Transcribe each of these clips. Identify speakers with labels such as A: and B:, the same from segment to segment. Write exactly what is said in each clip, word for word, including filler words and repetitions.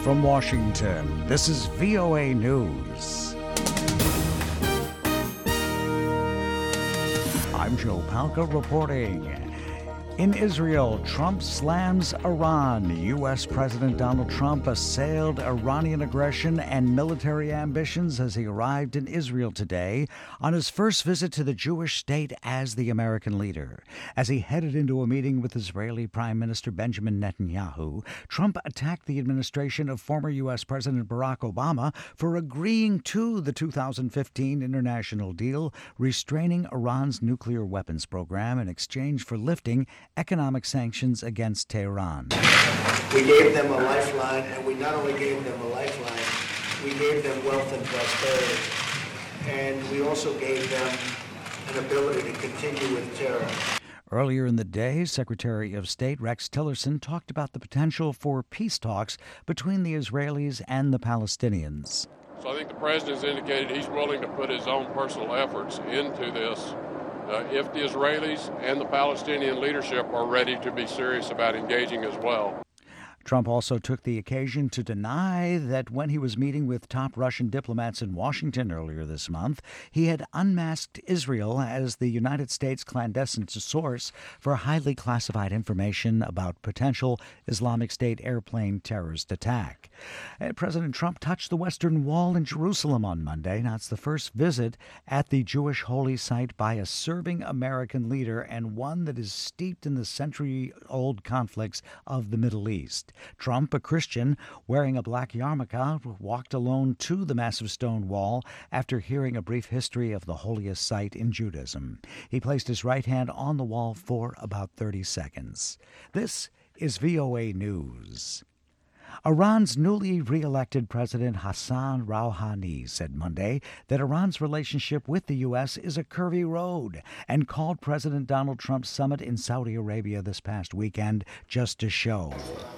A: From Washington, this is V O A News. I'm Joe Palca reporting. In Israel, Trump slams Iran. U S. President Donald Trump assailed Iranian aggression and military ambitions as he arrived in Israel today on his first visit to the Jewish state as the American leader. As he headed into a meeting with Israeli Prime Minister Benjamin Netanyahu, Trump attacked the administration of former U S. President Barack Obama for agreeing to the two thousand fifteen international deal restraining Iran's nuclear weapons program in exchange for lifting economic sanctions against Tehran.
B: We gave them a lifeline, and we not only gave them a lifeline, we gave them wealth and prosperity, and we also gave them an ability to continue with terror.
A: Earlier in the day, Secretary of State Rex Tillerson talked about the potential for peace talks between the Israelis and the Palestinians.
C: So I think the president has indicated he's willing to put his own personal efforts into this Uh, if the Israelis and the Palestinian leadership are ready to be serious about engaging as well.
A: Trump also took the occasion to deny that when he was meeting with top Russian diplomats in Washington earlier this month, he had unmasked Israel as the United States clandestine source for highly classified information about potential Islamic State airplane terrorist attack. President Trump touched the Western Wall in Jerusalem on Monday. Now, it's the first visit at the Jewish holy site by a serving American leader and one that is steeped in the century-old conflicts of the Middle East. Trump, a Christian, wearing a black yarmulke, walked alone to the massive stone wall after hearing a brief history of the holiest site in Judaism. He placed his right hand on the wall for about thirty seconds. This is V O A News. Iran's newly re-elected President Hassan Rouhani said Monday that Iran's relationship with the U S is a curvy road and called President Donald Trump's summit in Saudi Arabia this past weekend just a show.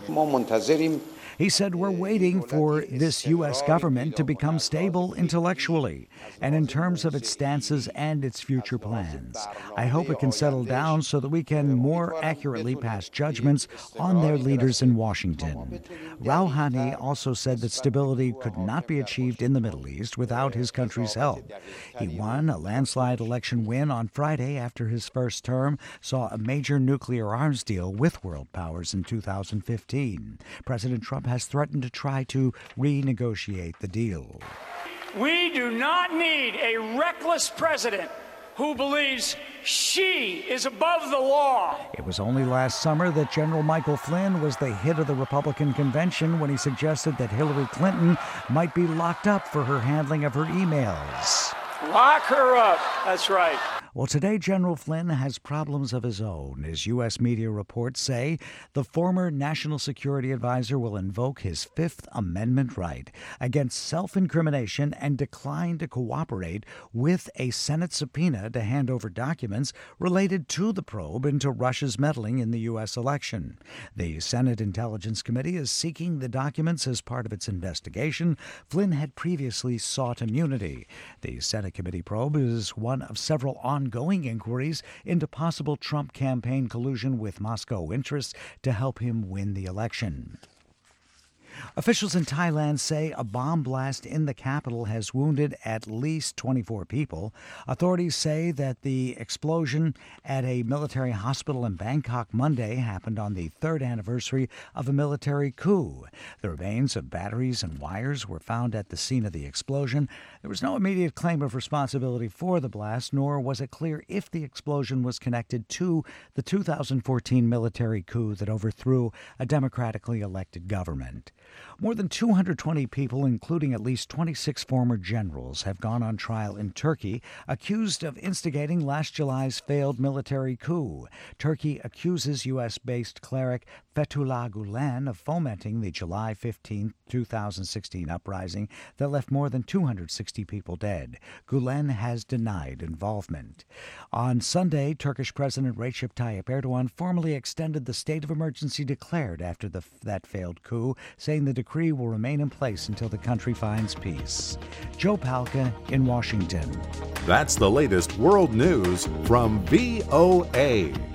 A: He said, "We're waiting for this U S government to become stable intellectually and in terms of its stances and its future plans. I hope it can settle down so that we can more accurately pass judgments on their leaders in Washington." Rouhani also said that stability could not be achieved in the Middle East without his country's help. He won a landslide election win on Friday after his first term saw a major nuclear arms deal with world powers in two thousand fifteen. President Trump has threatened to try to renegotiate the deal.
D: We do not need a reckless president who believes she is above the law.
A: It was only last summer that General Michael Flynn was the hit of the Republican convention when he suggested that Hillary Clinton might be locked up for her handling of her emails.
D: Lock her up. That's right.
A: Well, today General Flynn has problems of his own. As U S media reports say, the former National Security Advisor will invoke his Fifth Amendment right against self-incrimination and decline to cooperate with a Senate subpoena to hand over documents related to the probe into Russia's meddling in the U S election. The Senate Intelligence Committee is seeking the documents as part of its investigation. Flynn had previously sought immunity. The Senate Committee probe is one of several ongoing ongoing inquiries into possible Trump campaign collusion with Moscow interests to help him win the election. Officials in Thailand say a bomb blast in the capital has wounded at least twenty-four people. Authorities say that the explosion at a military hospital in Bangkok Monday happened on the third anniversary of a military coup. The remains of batteries and wires were found at the scene of the explosion. There was no immediate claim of responsibility for the blast, nor was it clear if the explosion was connected to the two thousand fourteen military coup that overthrew a democratically elected government. More than two hundred twenty people, including at least twenty-six former generals, have gone on trial in Turkey, accused of instigating last July's failed military coup. Turkey accuses U S-based cleric Fethullah Gulen of fomenting the July fifteenth, two thousand sixteen uprising that left more than two hundred sixty people dead. Gulen has denied involvement. On Sunday, Turkish President Recep Tayyip Erdogan formally extended the state of emergency declared after the, that failed coup, saying the decree will remain in place until the country finds peace. Joe Palca in Washington.
E: That's the latest world news from V O A.